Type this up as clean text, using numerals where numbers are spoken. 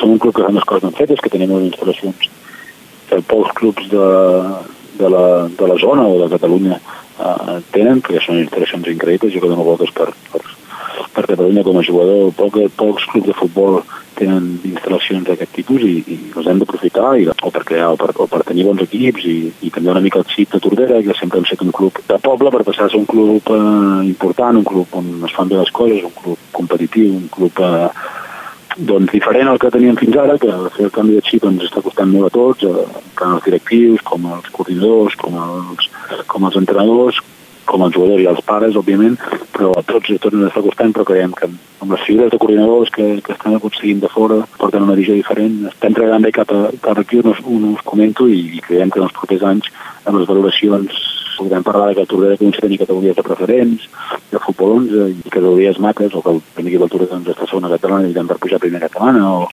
som un club que fan les coses ben fetes, que tenim unes instal·lacions que pocs clubs de la zona o de Catalunya tenen, perquè són instal·lacions increïbles. Jo que dono voltes per Catalunya com a jugador, pocs clubs de futbol tenen instal·lacions d'aquest tipus i els hem d'aprofitar o per crear o per tenir bons equips i canviar una mica el xip de Tordera, que sempre hem estat un club de poble, per passar a ser un club important, un club on es fan bé les coses, un club competitiu, un club diferent al que teníem fins ara, que fer el canvi de xip ens està costant molt a tots, tant els directius, com els coordinadors, com els entrenadors, com els jugadors i els pares, òbviament, però a tots ens està costant, però creiem que amb les figures de coordinadors que estan aconseguint de fora porten una visió diferent. Estem treballant bé cap aquí, us comento, i creiem que en els propers anys, amb les valoracions, podem parlar que el Tordera comença a tenir categories de preferents, de futbol 11, i categories maques, o que el primer equip del Tordera està a segona catalana i lluitant per pujar a primera catalana,